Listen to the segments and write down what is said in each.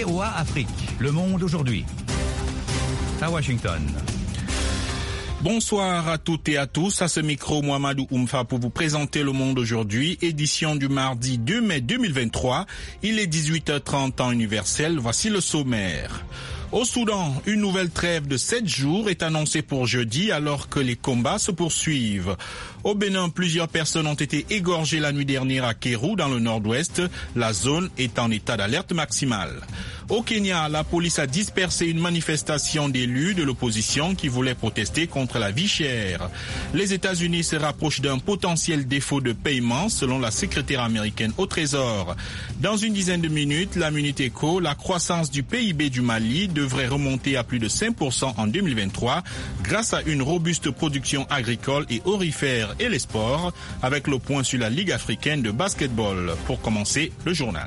VOA Afrique, le monde aujourd'hui. À Washington. Bonsoir à toutes et à tous. À ce micro, Mohamedou Oumfa pour vous présenter Le Monde aujourd'hui, édition du mardi 2 mai 2023. Il est 18h30 temps universel. Voici le sommaire. Au Soudan, une nouvelle trêve de 7 jours est annoncée pour jeudi alors que les combats se poursuivent. Au Bénin, plusieurs personnes ont été égorgées la nuit dernière à Kéru, dans le nord-ouest. La zone est en état d'alerte maximale. Au Kenya, la police a dispersé une manifestation d'élus de l'opposition qui voulaient protester contre la vie chère. Les États-Unis se rapprochent d'un potentiel défaut de paiement selon la secrétaire américaine au Trésor. Dans une dizaine de minutes, la Minute Éco, la croissance du PIB du Mali devrait remonter à plus de 5% en 2023 grâce à une robuste production agricole et aurifère et les sports, avec le point sur la Ligue africaine de basketball. Pour commencer, le journal.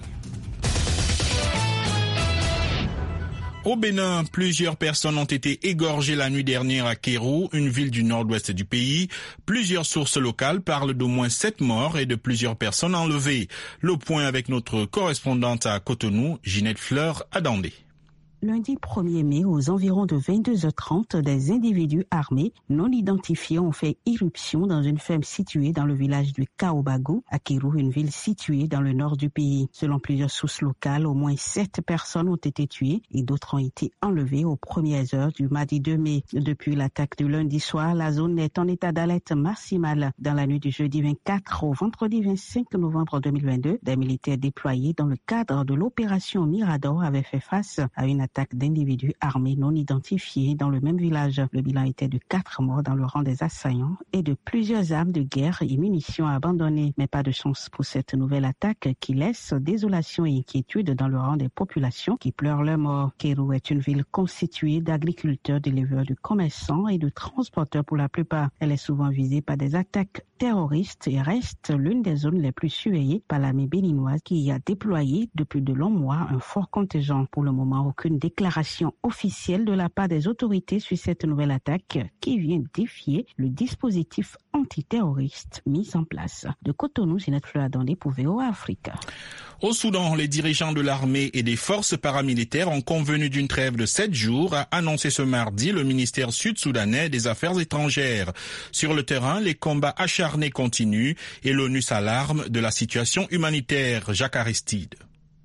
Au Bénin, plusieurs personnes ont été égorgées la nuit dernière à Kéru, une ville du nord-ouest du pays. Plusieurs sources locales parlent d'au moins 7 morts et de plusieurs personnes enlevées. Le point avec notre correspondante à Cotonou, Ginette Fleur Adandé. Lundi 1er mai, aux environs de 22h30, des individus armés non identifiés ont fait irruption dans une ferme située dans le village du Kaobago, à Kéru, une ville située dans le nord du pays. Selon plusieurs sources locales, au moins 7 personnes ont été tuées et d'autres ont été enlevées aux premières heures du mardi 2 mai. Depuis l'attaque du lundi soir, la zone est en état d'alerte maximale. Dans la nuit du jeudi 24 au vendredi 25 novembre 2022, des militaires déployés dans le cadre de l'opération Mirador avaient fait face à une attaque d'individus armés non identifiés dans le même village. Le bilan était de 4 morts dans le rang des assaillants et de plusieurs armes de guerre et munitions abandonnées. Mais pas de chance pour cette nouvelle attaque qui laisse désolation et inquiétude dans le rang des populations qui pleurent leur mort. Kéru est une ville constituée d'agriculteurs, d'éleveurs, de commerçants et de transporteurs pour la plupart. Elle est souvent visée par des attaques terroristes et reste l'une des zones les plus surveillées par l'armée béninoise qui y a déployé depuis de longs mois un fort contingent. Pour le moment, aucune déclaration officielle de la part des autorités sur cette nouvelle attaque qui vient défier le dispositif antiterroriste mis en place. De Cotonou, Ginette Fleur Adandé pour VOA Afrique. Au Soudan, les dirigeants de l'armée et des forces paramilitaires ont convenu d'une trêve de 7 jours, a annoncé ce mardi le ministère sud-soudanais des Affaires étrangères. Sur le terrain, les combats acharnés continuent et l'ONU s'alarme de la situation humanitaire. Jacques Aristide.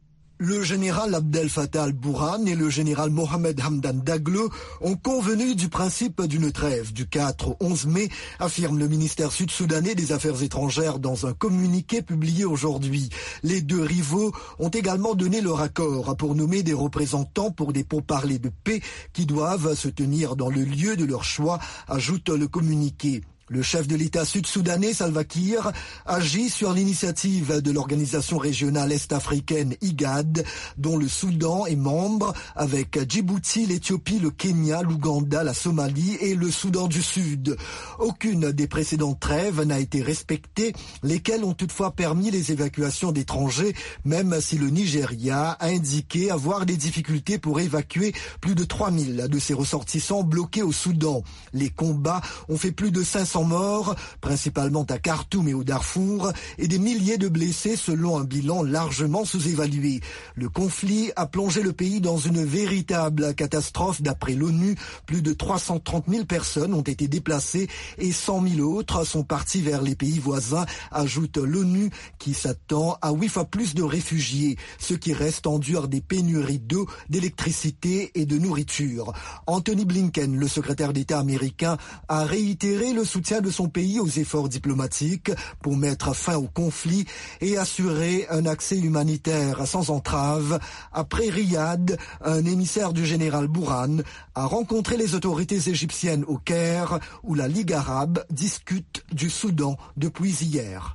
Le général Abdel Fattah al-Burhan et le général Mohamed Hamdan Daglo ont convenu du principe d'une trêve du 4 au 11 mai, affirme le ministère sud-soudanais des Affaires étrangères dans un communiqué publié aujourd'hui. Les deux rivaux ont également donné leur accord pour nommer des représentants pour des pourparlers de paix qui doivent se tenir dans le lieu de leur choix, ajoute le communiqué. Le chef de l'État sud-soudanais, Salva Kiir, agit sur l'initiative de l'organisation régionale est-africaine IGAD, dont le Soudan est membre, avec Djibouti, l'Éthiopie, le Kenya, l'Ouganda, la Somalie et le Soudan du Sud. Aucune des précédentes trêves n'a été respectée, lesquelles ont toutefois permis les évacuations d'étrangers, même si le Nigeria a indiqué avoir des difficultés pour évacuer plus de 3000 de ses ressortissants bloqués au Soudan. Les combats ont fait plus de 500 morts, principalement à Khartoum et au Darfour, et des milliers de blessés selon un bilan largement sous-évalué. Le conflit a plongé le pays dans une véritable catastrophe d'après l'ONU. Plus de 330 000 personnes ont été déplacées et 100 000 autres sont partis vers les pays voisins, ajoute l'ONU qui s'attend à 8 fois plus de réfugiés. Ceux qui restent endurent des pénuries d'eau, d'électricité et de nourriture. Anthony Blinken, le secrétaire d'État américain, a réitéré le soutien de son pays aux efforts diplomatiques pour mettre fin au conflit et assurer un accès humanitaire sans entrave. Après Riyad, un émissaire du général Burhan a rencontré les autorités égyptiennes au Caire où la Ligue arabe discute du Soudan depuis hier.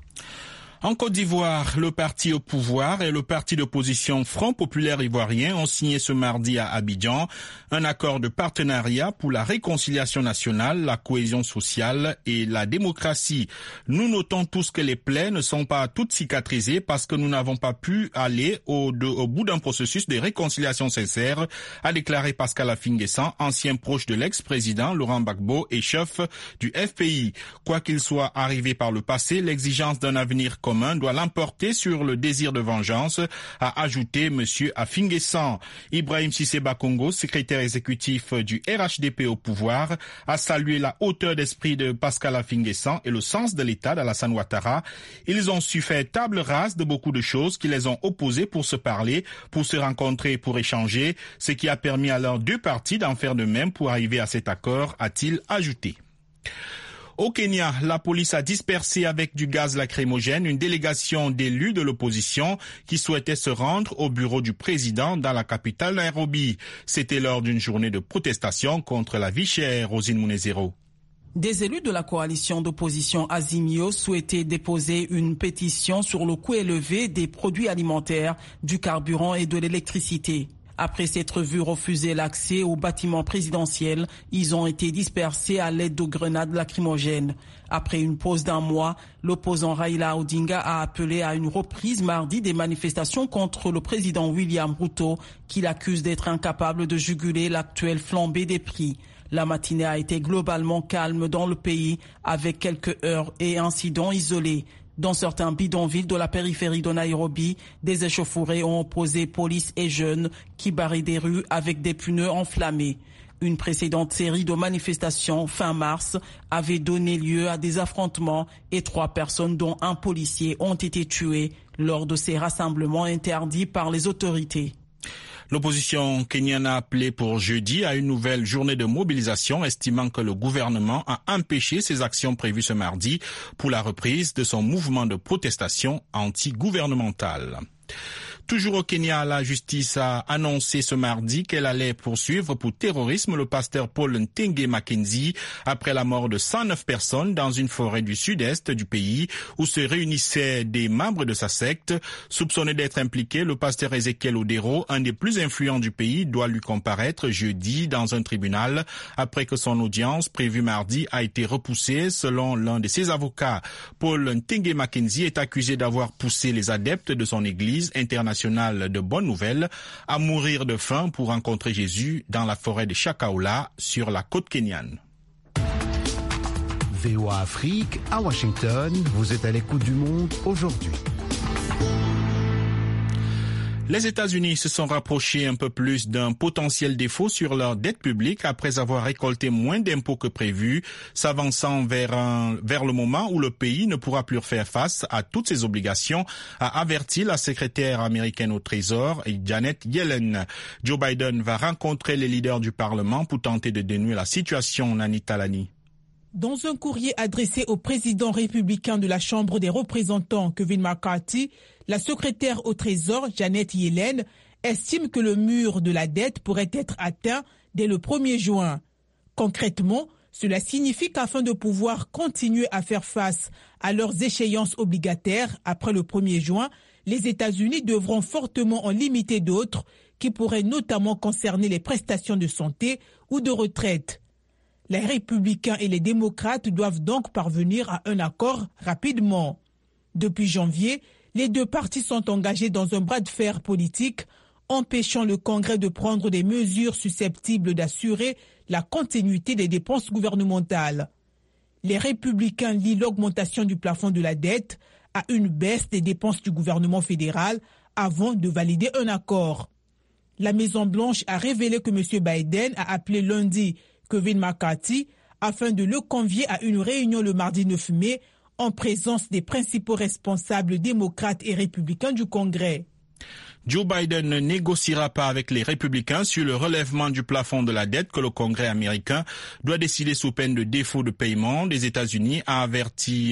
En Côte d'Ivoire, le parti au pouvoir et le parti d'opposition Front populaire ivoirien ont signé ce mardi à Abidjan un accord de partenariat pour la réconciliation nationale, la cohésion sociale et la démocratie. Nous notons tous que les plaies ne sont pas toutes cicatrisées parce que nous n'avons pas pu aller au bout d'un processus de réconciliation sincère, a déclaré Pascal Affi-N'Guessan, ancien proche de l'ex-président Laurent Gbagbo et chef du FPI. Quoi qu'il soit arrivé par le passé, l'exigence d'un avenir commun commun doit l'emporter sur le désir de vengeance, a ajouté M. Afinguessan. Ibrahim Cissé Bakongo, secrétaire exécutif du RHDP au pouvoir, a salué la hauteur d'esprit de Pascal Afinguessan et le sens de l'État d'Alassane Ouattara. Ils ont su faire table rase de beaucoup de choses qui les ont opposés pour se parler, pour se rencontrer, pour échanger, ce qui a permis à leurs deux parties d'en faire de même pour arriver à cet accord, a-t-il ajouté. Au Kenya, la police a dispersé avec du gaz lacrymogène une délégation d'élus de l'opposition qui souhaitaient se rendre au bureau du président dans la capitale Nairobi. C'était lors d'une journée de protestation contre la vie chère, Rosine Munezero. Des élus de la coalition d'opposition Azimio souhaitaient déposer une pétition sur le coût élevé des produits alimentaires, du carburant et de l'électricité. Après s'être vu refuser l'accès au bâtiment présidentiel, ils ont été dispersés à l'aide de grenades lacrymogènes. Après une pause d'1 mois, l'opposant Raila Odinga a appelé à une reprise mardi des manifestations contre le président William Ruto, qu'il accuse d'être incapable de juguler l'actuelle flambée des prix. La matinée a été globalement calme dans le pays, avec quelques heurts et incidents isolés. Dans certains bidonvilles de la périphérie de Nairobi, des échauffourées ont opposé police et jeunes qui barraient des rues avec des pneus enflammés. Une précédente série de manifestations fin mars avait donné lieu à des affrontements et 3 personnes dont un policier ont été tuées lors de ces rassemblements interdits par les autorités. L'opposition kenyane a appelé pour jeudi à une nouvelle journée de mobilisation, estimant que le gouvernement a empêché ses actions prévues ce mardi pour la reprise de son mouvement de protestation anti-gouvernementale. Toujours au Kenya, la justice a annoncé ce mardi qu'elle allait poursuivre pour terrorisme le pasteur Paul Ntenge Mackenzie après la mort de 109 personnes dans une forêt du sud-est du pays où se réunissaient des membres de sa secte. Soupçonné d'être impliqué, le pasteur Ezekiel Odero, un des plus influents du pays, doit lui comparaître jeudi dans un tribunal après que son audience prévue mardi a été repoussée selon l'un de ses avocats. Paul Ntenge Mackenzie est accusé d'avoir poussé les adeptes de son église internationale de Bonne Nouvelle à mourir de faim pour rencontrer Jésus dans la forêt de Chakaoula sur la côte kenyane. VOA Afrique à Washington, vous êtes à l'écoute du monde aujourd'hui. Les États-Unis se sont rapprochés un peu plus d'un potentiel défaut sur leur dette publique après avoir récolté moins d'impôts que prévu, s'avançant vers le moment où le pays ne pourra plus faire face à toutes ses obligations, a averti la secrétaire américaine au Trésor, Janet Yellen. Joe Biden va rencontrer les leaders du Parlement pour tenter de dénouer la situation, Nani Talani. Dans un courrier adressé au président républicain de la Chambre des représentants, Kevin McCarthy, la secrétaire au Trésor, Janet Yellen, estime que le mur de la dette pourrait être atteint dès le 1er juin. Concrètement, cela signifie qu'afin de pouvoir continuer à faire face à leurs échéances obligataires après le 1er juin, les États-Unis devront fortement en limiter d'autres qui pourraient notamment concerner les prestations de santé ou de retraite. Les républicains et les démocrates doivent donc parvenir à un accord rapidement. Depuis janvier, les deux partis sont engagés dans un bras de fer politique, empêchant le Congrès de prendre des mesures susceptibles d'assurer la continuité des dépenses gouvernementales. Les républicains lient l'augmentation du plafond de la dette à une baisse des dépenses du gouvernement fédéral avant de valider un accord. La Maison-Blanche a révélé que M. Biden a appelé lundi Kevin McCarthy afin de le convier à une réunion le mardi 9 mai en présence des principaux responsables démocrates et républicains du Congrès. Joe Biden ne négociera pas avec les républicains sur le relèvement du plafond de la dette que le Congrès américain doit décider sous peine de défaut de paiement des États-Unis, a averti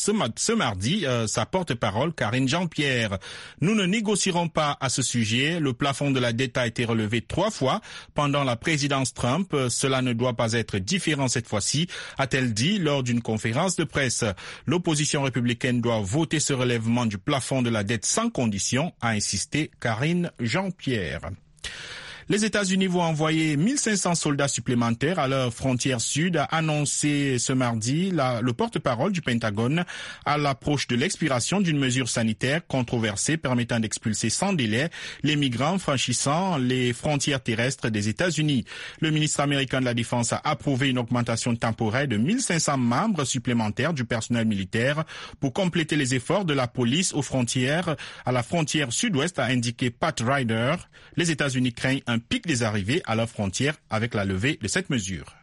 ce mardi sa porte-parole Karine Jean-Pierre. Nous ne négocierons pas à ce sujet. Le plafond de la dette a été relevé 3 fois pendant la présidence Trump. Cela ne doit pas être différent cette fois-ci, a-t-elle dit lors d'une conférence de presse. L'opposition républicaine doit voter ce relèvement du plafond de la dette sans condition, a insisté Karine Jean-Pierre. Les États-Unis vont envoyer 1500 soldats supplémentaires à leur frontière sud, a annoncé ce mardi le porte-parole du Pentagone à l'approche de l'expiration d'une mesure sanitaire controversée permettant d'expulser sans délai les migrants franchissant les frontières terrestres des États-Unis. Le ministre américain de la Défense a approuvé une augmentation temporaire de 1500 membres supplémentaires du personnel militaire pour compléter les efforts de la police aux frontières, à la frontière sud-ouest, a indiqué Pat Ryder. Les États-Unis craignent un pic des arrivées à leurs frontières avec la levée de cette mesure.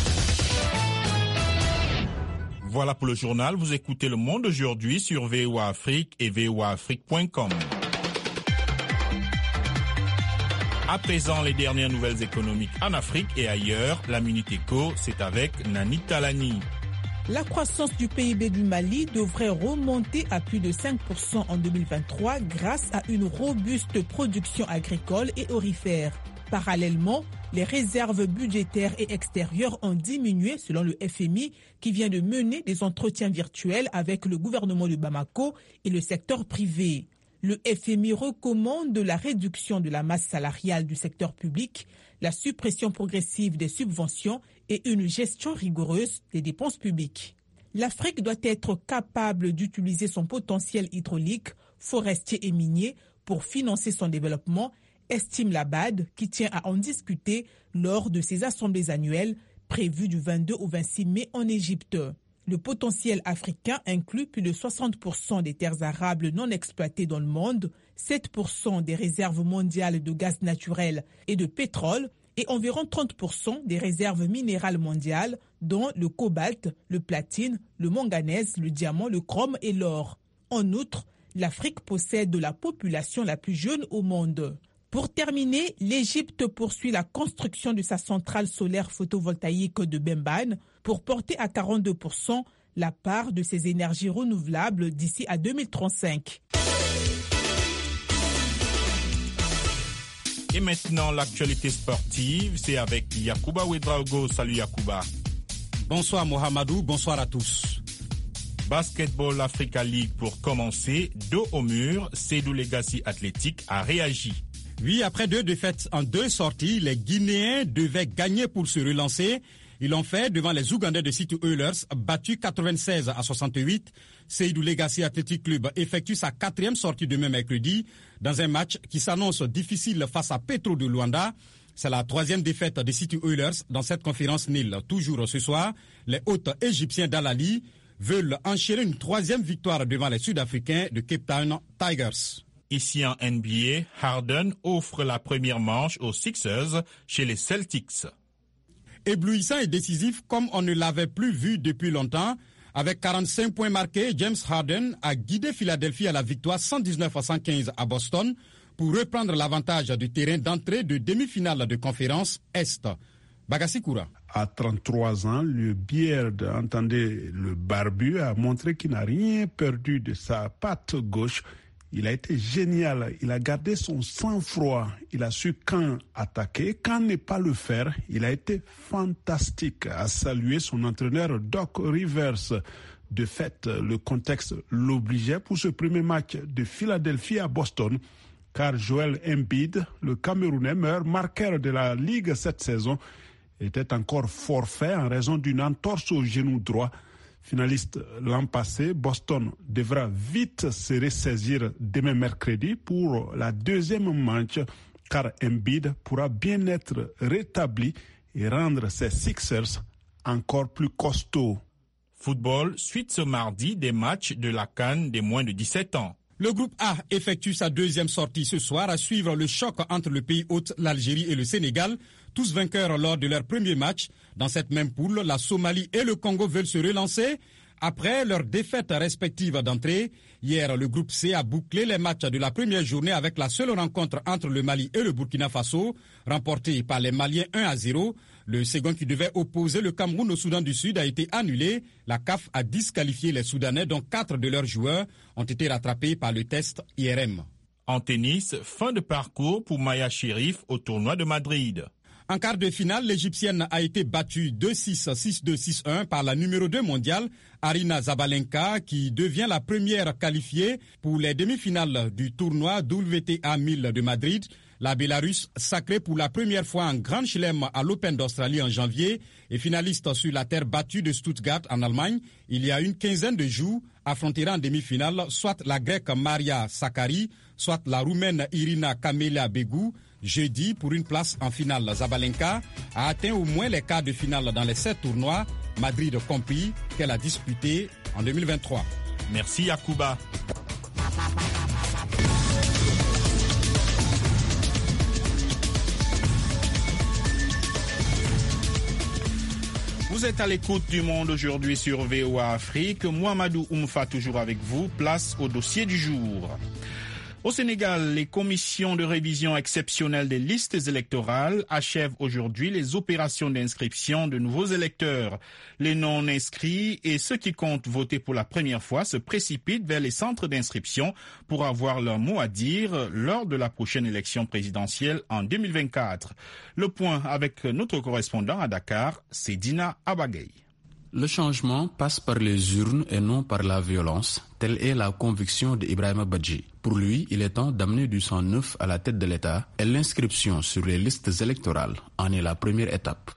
Voilà pour le journal. Vous écoutez Le Monde aujourd'hui sur VOA Afrique et voaafrique.com. À présent, les dernières nouvelles économiques en Afrique et ailleurs. La Minute Éco, c'est avec Nani Talani. La croissance du PIB du Mali devrait remonter à plus de 5% en 2023 grâce à une robuste production agricole et aurifère. Parallèlement, les réserves budgétaires et extérieures ont diminué selon le FMI qui vient de mener des entretiens virtuels avec le gouvernement de Bamako et le secteur privé. Le FMI recommande la réduction de la masse salariale du secteur public, la suppression progressive des subventions et une gestion rigoureuse des dépenses publiques. L'Afrique doit être capable d'utiliser son potentiel hydraulique, forestier et minier pour financer son développement, estime la BAD, qui tient à en discuter lors de ses assemblées annuelles prévues du 22 au 26 mai en Égypte. Le potentiel africain inclut plus de 60% des terres arables non exploitées dans le monde, 7% des réserves mondiales de gaz naturel et de pétrole et environ 30% des réserves minérales mondiales, dont le cobalt, le platine, le manganèse, le diamant, le chrome et l'or. En outre, l'Afrique possède la population la plus jeune au monde. Pour terminer, l'Égypte poursuit la construction de sa centrale solaire photovoltaïque de Bembane pour porter à 42% la part de ses énergies renouvelables d'ici à 2035. Et maintenant, l'actualité sportive, c'est avec Yacouba Ouedraogo. Salut Yacouba. Bonsoir Mohamedou, bonsoir à tous. Basketball Africa League pour commencer. Dos au mur, Seydou Legacy Athletic a réagi. Oui, après 2 défaites en 2 sorties, les Guinéens devaient gagner pour se relancer. Ils l'ont fait devant les Ougandais de City Oilers, battus 96-68. Seydou Legacy Athletic Club effectue sa 4e sortie demain mercredi dans un match qui s'annonce difficile face à Petro de Luanda. C'est la 3e défaite de City Oilers dans cette conférence Nil. Toujours ce soir, les hôtes égyptiens d'Al-Ali veulent enchaîner une 3e victoire devant les Sud-Africains de Cape Town Tigers. Ici en NBA, Harden offre la première manche aux Sixers chez les Celtics. Éblouissant et décisif comme on ne l'avait plus vu depuis longtemps, avec 45 points marqués, James Harden a guidé Philadelphie à la victoire 119-115 à Boston pour reprendre l'avantage du terrain d'entrée de demi-finale de conférence Est. Bagassi Koura. À 33 ans, le Beard, entendez le barbu, a montré qu'il n'a rien perdu de sa patte gauche. Il a été génial, il a gardé son sang-froid, il a su quand attaquer, quand ne pas le faire. Il a été fantastique, a salué son entraîneur Doc Rivers. De fait, le contexte l'obligeait pour ce premier match de Philadelphie à Boston, car Joel Embiid, le Camerounais meilleur marqueur de la Ligue cette saison, était encore forfait en raison d'une entorse au genou droit. Finaliste l'an passé, Boston devra vite se ressaisir demain mercredi pour la 2e manche, car Embiid pourra bien être rétabli et rendre ses Sixers encore plus costauds. Football, suite ce mardi des matchs de la CAN des moins de 17 ans. Le groupe A effectue sa 2e sortie ce soir à suivre le choc entre le pays hôte, l'Algérie et le Sénégal, tous vainqueurs lors de leur premier match. Dans cette même poule, la Somalie et le Congo veulent se relancer après leurs défaites respectives d'entrée. Hier, le groupe C a bouclé les matchs de la première journée avec la seule rencontre entre le Mali et le Burkina Faso, remportée par les Maliens 1-0. Le second qui devait opposer le Cameroun au Soudan du Sud a été annulé. La CAF a disqualifié les Soudanais, dont 4 de leurs joueurs ont été rattrapés par le test IRM. En tennis, fin de parcours pour Maya Sherif au tournoi de Madrid. En quart de finale, l'Égyptienne a été battue 2-6, 6-2, 6-1 par la numéro 2 mondiale, Aryna Zabalenka, qui devient la première qualifiée pour les demi-finales du tournoi WTA 1000 de Madrid. La Bélarus, sacrée pour la première fois en Grand Chelem à l'Open d'Australie en janvier et finaliste sur la terre battue de Stuttgart en Allemagne, il y a une quinzaine de jours, affrontera en demi-finale soit la Grecque Maria Sakkari, soit la Roumaine Irina Camelia Begu. Jeudi, pour une place en finale, Zabalenka a atteint au moins les quarts de finale dans les 7 tournois, Madrid compris, qu'elle a disputé en 2023. Merci Yacouba. Vous êtes à l'écoute du Monde aujourd'hui sur VOA Afrique. Mouamadou Oumfa toujours avec vous. Place au dossier du jour. Au Sénégal, les commissions de révision exceptionnelles des listes électorales achèvent aujourd'hui les opérations d'inscription de nouveaux électeurs. Les non-inscrits et ceux qui comptent voter pour la première fois se précipitent vers les centres d'inscription pour avoir leur mot à dire lors de la prochaine élection présidentielle en 2024. Le point avec notre correspondant à Dakar, c'est Dina Abagay. Le changement passe par les urnes et non par la violence, telle est la conviction d'Ibrahima Badji. Pour lui, il est temps d'amener du sang neuf à la tête de l'État et l'inscription sur les listes électorales en est la première étape.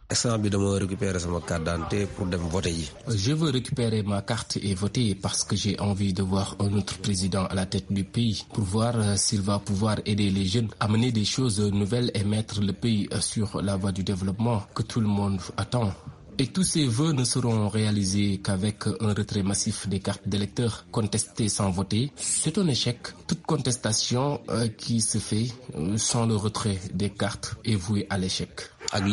Je veux récupérer ma carte et voter parce que j'ai envie de voir un autre président à la tête du pays pour voir s'il va pouvoir aider les jeunes à mener des choses nouvelles et mettre le pays sur la voie du développement que tout le monde attend. Et tous ces vœux ne seront réalisés qu'avec un retrait massif des cartes d'électeurs contestées sans voter. C'est un échec. Toute contestation qui se fait sans le retrait des cartes est vouée à l'échec. À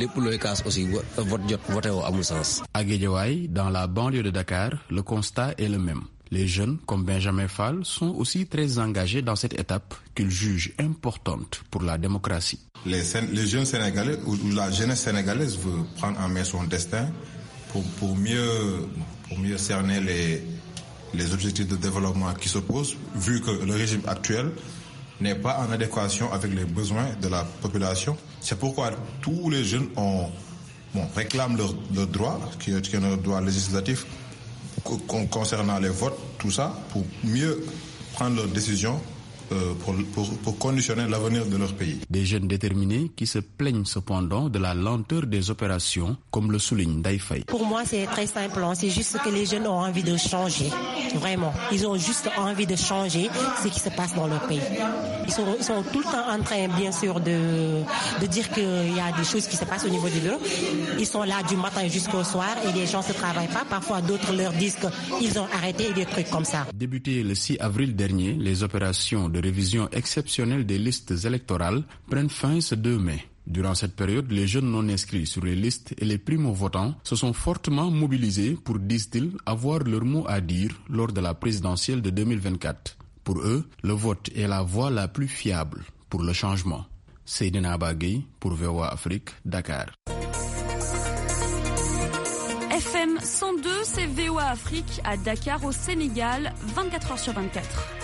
Guédiawaye, dans la banlieue de Dakar, le constat est le même. Les jeunes, comme Benjamin Fall, sont aussi très engagés dans cette étape qu'ils jugent importante pour la démocratie. Les jeunes Sénégalais ou la jeunesse sénégalaise veut prendre en main son destin pour mieux cerner les objectifs de développement qui se posent, vu que le régime actuel n'est pas en adéquation avec les besoins de la population. C'est pourquoi tous les jeunes réclament leur droit, qui est leur droit législatif, concernant les votes, tout ça, pour mieux prendre leurs décisions pour conditionner l'avenir de leur pays. Des jeunes déterminés qui se plaignent cependant de la lenteur des opérations, comme le souligne Daïfaï. Pour moi, c'est très simple. C'est juste que les jeunes ont envie de changer. Vraiment. Ils ont juste envie de changer ce qui se passe dans leur pays. Ils sont tout le temps en train, bien sûr, de dire qu'il y a des choses qui se passent au niveau de l'Europe. Ils sont là du matin jusqu'au soir et les gens ne travaillent pas. Parfois, d'autres leur disent qu'ils ont arrêté et des trucs comme ça. Débuté le 6 avril dernier, les opérations de révision exceptionnelle des listes électorales prennent fin ce 2 mai. Durant cette période, les jeunes non inscrits sur les listes et les primo-votants se sont fortement mobilisés pour, disent-ils, avoir leur mot à dire lors de la présidentielle de 2024. Pour eux, le vote est la voie la plus fiable pour le changement. Seydina Abagay pour VOA Afrique, Dakar. FM 102, c'est VOA Afrique à Dakar au Sénégal, 24h/24.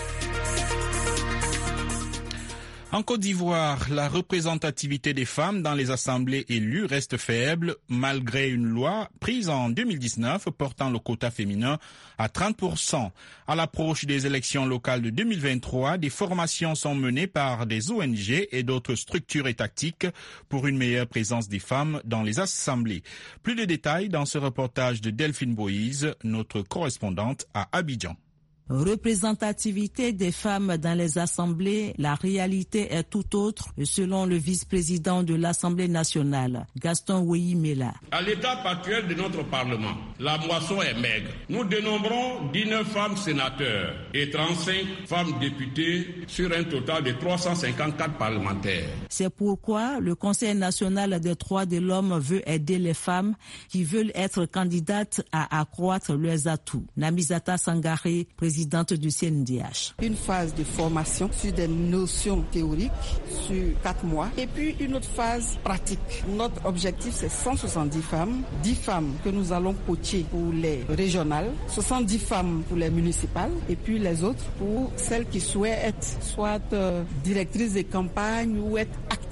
En Côte d'Ivoire, la représentativité des femmes dans les assemblées élues reste faible, malgré une loi prise en 2019 portant le quota féminin à 30%. À l'approche des élections locales de 2023, des formations sont menées par des ONG et d'autres structures étatiques pour une meilleure présence des femmes dans les assemblées. Plus de détails dans ce reportage de Delphine Boïse, notre correspondante à Abidjan. Représentativité des femmes dans les assemblées, la réalité est tout autre selon le vice-président de l'Assemblée nationale, Gaston Ouéhi-Mela. À l'étape actuelle de notre Parlement, la moisson est maigre. Nous dénombrons 19 femmes sénateurs et 35 femmes députées sur un total de 354 parlementaires. C'est pourquoi le Conseil national des droits de l'homme veut aider les femmes qui veulent être candidates à accroître leurs atouts. Namizata Sangaré, présidente du CNDH. Une phase de formation sur des notions théoriques sur 4 mois et puis une autre phase pratique. Notre objectif, c'est 170 femmes, 10 femmes que nous allons coacher pour les régionales, 70 femmes pour les municipales et puis les autres pour celles qui souhaitent être soit directrices de campagne ou être actives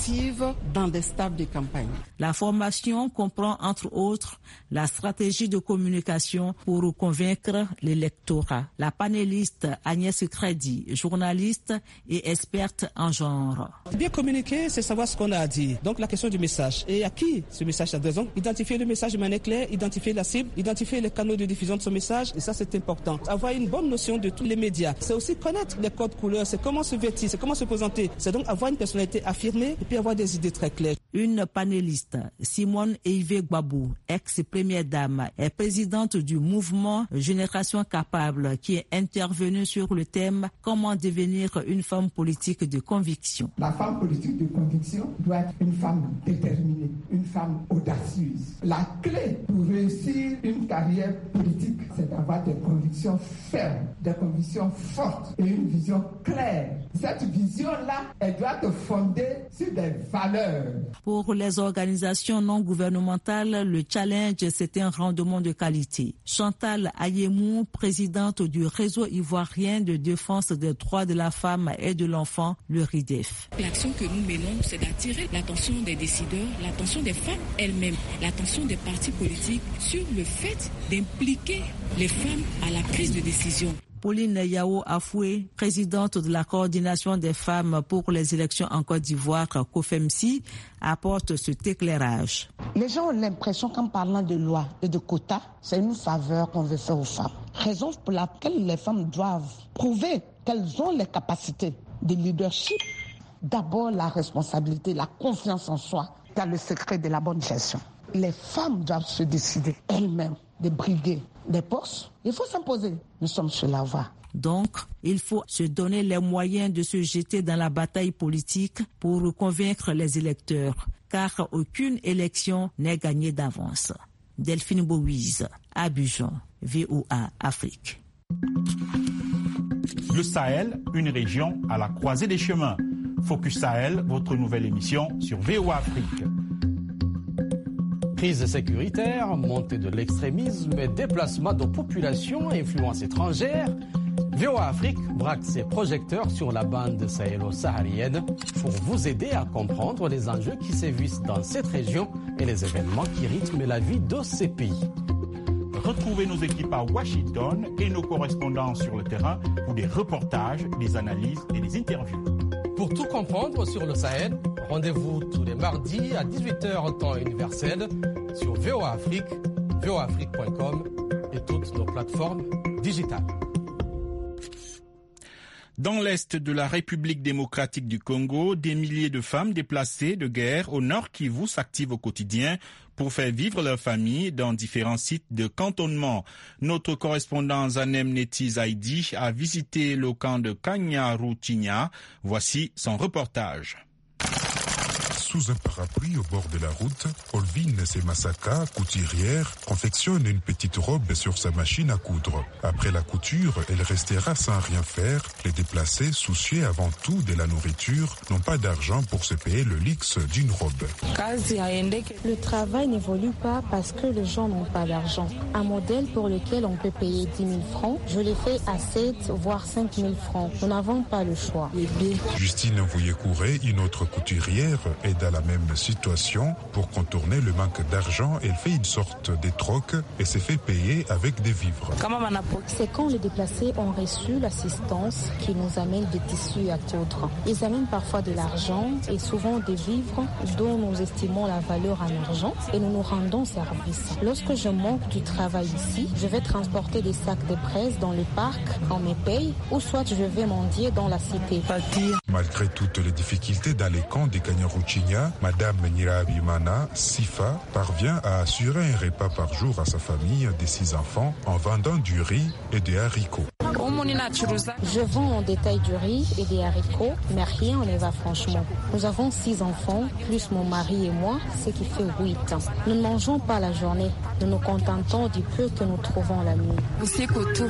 active dans des stades de campagne. La formation comprend entre autres la stratégie de communication pour convaincre l'électorat. La panéliste Agnès Crédit, journaliste et experte en genre. Bien communiquer, c'est savoir ce qu'on a à dire. Donc la question du message. Et à qui ce message s'adresse? Identifier le message de manière claire, identifier la cible, identifier les canaux de diffusion de ce message. Et ça, c'est important. Avoir une bonne notion de tous les médias. C'est aussi connaître les codes couleurs. C'est comment se vêtir, c'est comment se présenter. C'est donc avoir une personnalité affirmée et puis avoir des idées très claires. Une panéliste, Simone Eive Gbabou, ex-première dame, est présidente du mouvement Génération Capable qui est intervenue sur le thème « Comment devenir une femme politique de conviction ». La femme politique de conviction doit être une femme déterminée, une femme audacieuse. La clé pour réussir une carrière politique, c'est d'avoir des convictions fermes, des convictions fortes et une vision claire. Cette vision-là, elle doit te fonder sur des valeurs. Pour les organisations non gouvernementales, le challenge, c'est un rendement de qualité. Chantal Ayemou, présidente du réseau ivoirien de défense des droits de la femme et de l'enfant, le RIDEF. L'action que nous menons, c'est d'attirer l'attention des décideurs, l'attention des femmes elles-mêmes, l'attention des partis politiques sur le fait d'impliquer les femmes à la prise de décision. Pauline Yao Afoué, présidente de la coordination des femmes pour les élections en Côte d'Ivoire, COFEMSI, apporte cet éclairage. Les gens ont l'impression qu'en parlant de loi et de quotas, c'est une faveur qu'on veut faire aux femmes. Raison pour laquelle les femmes doivent prouver qu'elles ont les capacités de leadership. D'abord la responsabilité, la confiance en soi, dans le secret de la bonne gestion. Les femmes doivent se décider elles-mêmes de briguer des postes. Il faut s'imposer. Nous sommes sur la voie. Donc, il faut se donner les moyens de se jeter dans la bataille politique pour convaincre les électeurs, car aucune élection n'est gagnée d'avance. Delphine Bouise, Abidjan, VOA Afrique. Le Sahel, une région à la croisée des chemins. Focus Sahel, votre nouvelle émission sur VOA Afrique. Crise sécuritaire, montée de l'extrémisme et déplacement de populations à influence étrangère, VOA Afrique braque ses projecteurs sur la bande sahélo-saharienne pour vous aider à comprendre les enjeux qui sévissent dans cette région et les événements qui rythment la vie de ces pays. Retrouvez nos équipes à Washington et nos correspondants sur le terrain pour des reportages, des analyses et des interviews. Pour tout comprendre sur le Sahel, rendez-vous tous les mardis à 18h temps universel sur VOA Afrique, voaafrique.com et toutes nos plateformes digitales. Dans l'est de la République démocratique du Congo, des milliers de femmes déplacées de guerre au nord Kivu s'activent au quotidien pour faire vivre leur famille dans différents sites de cantonnement. Notre correspondant Zanem Neti Zaidi a visité le camp de Kanyaruchinya. Voici son reportage. Sous un parapluie au bord de la route, Olvine Semassaka, couturière, confectionne une petite robe sur sa machine à coudre. Après la couture, elle restera sans rien faire. Les déplacés, soucieux avant tout de la nourriture, n'ont pas d'argent pour se payer le luxe d'une robe. Le travail n'évolue pas parce que les gens n'ont pas d'argent. Un modèle pour lequel on peut payer 10 000 francs, je l'ai fait à 7 voire 5 000 francs. Nous n'avons pas le choix. Justine Mvouye-Kouré, une autre couturière, est dans la même situation. Pour contourner le manque d'argent, elle fait une sorte de troc et se fait payer avec des vivres. C'est quand les déplacés ont reçu l'assistance qui nous amène des tissus à coudre. Ils amènent parfois de l'argent et souvent des vivres dont nous estimons la valeur en argent et nous nous rendons service. Lorsque je manque du travail ici, je vais transporter des sacs de presse dans le parc, on me paye, ou soit je vais mendier dans la cité. Malgré toutes les difficultés dans les camps de Kanyaruchinya, Madame Nirabimana Sifa parvient à assurer un repas par jour à sa famille de 6 enfants en vendant du riz et des haricots. Je vends en détail du riz et des haricots, mais rien ne va franchement. Nous avons 6 enfants, plus mon mari et moi, ce qui fait 8. Nous ne mangeons pas la journée. Nous nous contentons du peu que nous trouvons la nuit. Les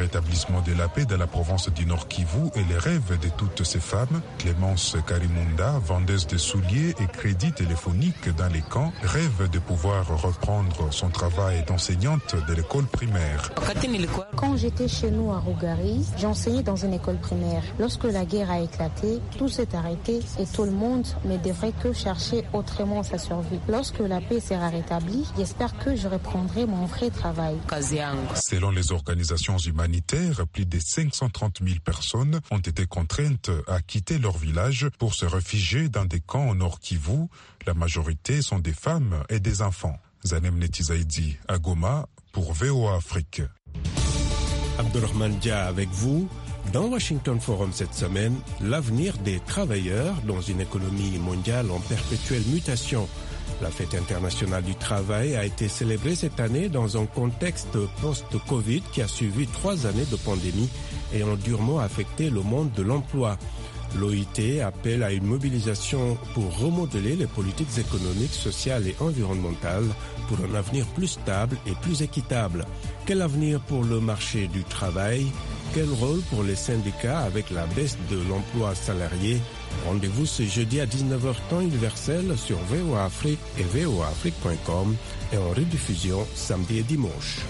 rétablissement de la paix dans la province du Nord Kivu est le rêve de toutes ces femmes. Clémence Karimunda, vendeuse de souliers et crédits téléphoniques dans les camps, rêve de pouvoir reprendre son travail d'enseignante de l'école primaire. Quand j'étais chez nous à Rougari, j'enseignais dans une école primaire. Lorsque la guerre a éclaté, tout s'est arrêté et tout le monde ne devrait que chercher autrement sa survie. Lorsque la paix sera rétablie, j'espère que je reprendrai mon vrai travail. Selon les organisations humanitaires, plus de 530 000 personnes ont été contraintes à quitter leur village pour se réfugier dans des camps au Nord Kivu. La majorité sont des femmes et des enfants. Zanem Netizaidi à Goma pour VOA Afrique. Abdurrahman Dia avec vous. Dans Washington Forum cette semaine, l'avenir des travailleurs dans une économie mondiale en perpétuelle mutation. La fête internationale du travail a été célébrée cette année dans un contexte post-Covid qui a suivi 3 années de pandémie ayant durement affecté le monde de l'emploi. L'OIT appelle à une mobilisation pour remodeler les politiques économiques, sociales et environnementales pour un avenir plus stable et plus équitable. Quel avenir pour le marché du travail? Quel rôle pour les syndicats avec la baisse de l'emploi salarié? Rendez-vous ce jeudi à 19h temps universel sur VOA Afrique et voaafrique.com et en rediffusion samedi et dimanche.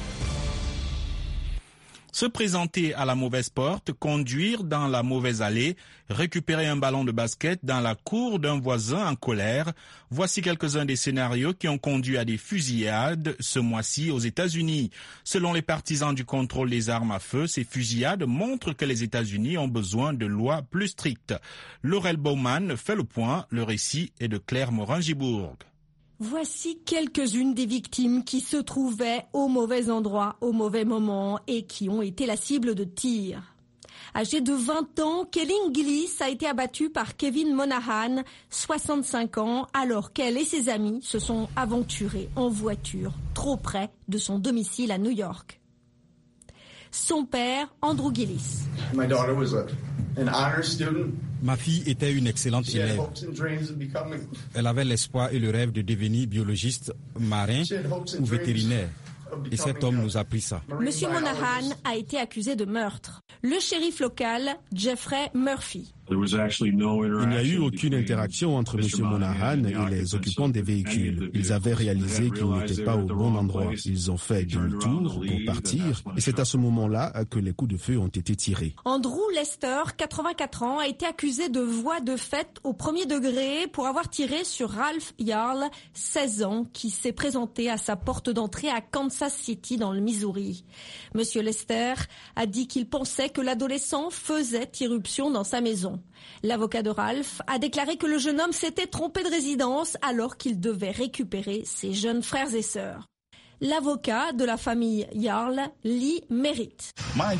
Se présenter à la mauvaise porte, conduire dans la mauvaise allée, récupérer un ballon de basket dans la cour d'un voisin en colère. Voici quelques-uns des scénarios qui ont conduit à des fusillades ce mois-ci aux États-Unis. Selon les partisans du contrôle des armes à feu, ces fusillades montrent que les États-Unis ont besoin de lois plus strictes. Laurel Bowman fait le point. Le récit est de Claire Morin-Gibourg. Voici quelques-unes des victimes qui se trouvaient au mauvais endroit, au mauvais moment et qui ont été la cible de tirs. Âgé de 20 ans, Kelly Gillis a été abattue par Kevin Monahan, 65 ans, alors qu'elle et ses amis se sont aventurés en voiture, trop près de son domicile à New York. Son père, Andrew Gillis. Ma fille était une excellente élève. Elle avait l'espoir et le rêve de devenir biologiste, marin ou vétérinaire. Et cet homme nous a pris ça. Monsieur Monahan a été accusé de meurtre. Le shérif local, Jeffrey Murphy. Il n'y a eu aucune interaction entre M. Monahan et les occupants des véhicules. Ils avaient réalisé qu'ils n'étaient pas au bon endroit. Ils ont fait demi-tour pour partir et c'est à ce moment-là que les coups de feu ont été tirés. Andrew Lester, 84 ans, a été accusé de voie de fait au premier degré pour avoir tiré sur Ralph Yarl, 16 ans, qui s'est présenté à sa porte d'entrée à Kansas City dans le Missouri. M. Lester a dit qu'il pensait que l'adolescent faisait irruption dans sa maison. L'avocat de Ralph a déclaré que le jeune homme s'était trompé de résidence alors qu'il devait récupérer ses jeunes frères et sœurs. L'avocat de la famille Yarl, Lee Merritt.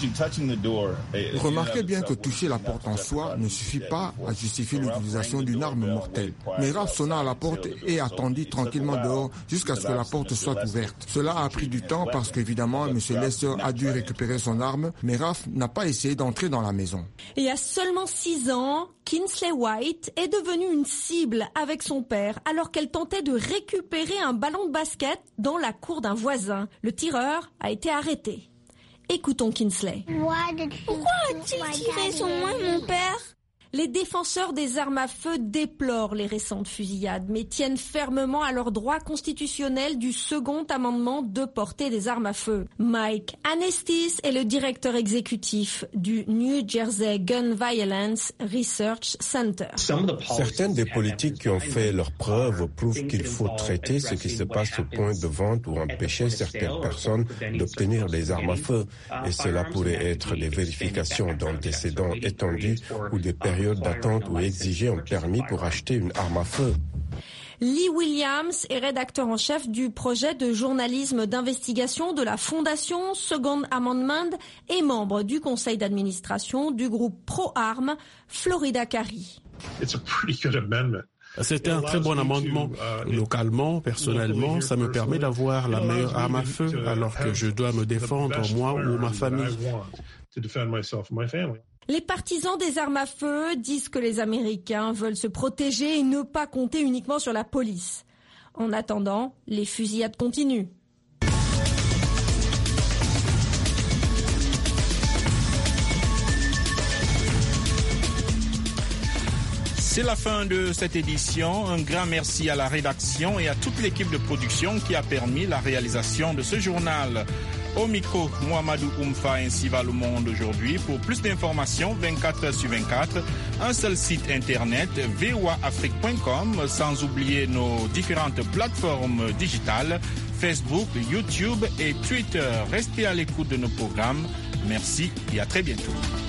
Remarquez bien que toucher la porte en soi ne suffit pas à justifier l'utilisation d'une arme mortelle. Mais Raph sonna à la porte et attendit tranquillement dehors jusqu'à ce que la porte soit ouverte. Cela a pris du temps parce qu'évidemment, M. Lester a dû récupérer son arme, mais Raph n'a pas essayé d'entrer dans la maison. Il y a seulement 6 ans, Kinsley White est devenue une cible avec son père alors qu'elle tentait de récupérer un ballon de basket dans la cour d'un voisin. Le tireur a été arrêté. Écoutons Kinsley. Pourquoi a-t-il tiré sur moi, mon père ? Les défenseurs des armes à feu déplorent les récentes fusillades, mais tiennent fermement à leur droit constitutionnel du second amendement de porter des armes à feu. Mike Anestis est le directeur exécutif du New Jersey Gun Violence Research Center. Certaines des politiques qui ont fait leurs preuves prouvent qu'il faut traiter ce qui se passe au point de vente ou empêcher certaines personnes d'obtenir des armes à feu. Et cela pourrait être des vérifications d'antécédents étendus ou des périodes d'attente ou exiger un permis pour acheter une arme à feu. Lee Williams est rédacteur en chef du projet de journalisme d'investigation de la Fondation Second Amendment et membre du conseil d'administration du groupe pro-armes Florida Carry. C'était un très bon amendement. Localement, personnellement, ça me permet d'avoir la meilleure arme à feu alors que je dois me défendre moi ou ma famille. Les partisans des armes à feu disent que les Américains veulent se protéger et ne pas compter uniquement sur la police. En attendant, les fusillades continuent. C'est la fin de cette édition. Un grand merci à la rédaction et à toute l'équipe de production qui a permis la réalisation de ce journal. Au micro, Mohamedou Oumfa, ainsi va le monde aujourd'hui. Pour plus d'informations, 24h/24, un seul site internet, voaafrique.com, sans oublier nos différentes plateformes digitales, Facebook, YouTube et Twitter. Restez à l'écoute de nos programmes. Merci et à très bientôt.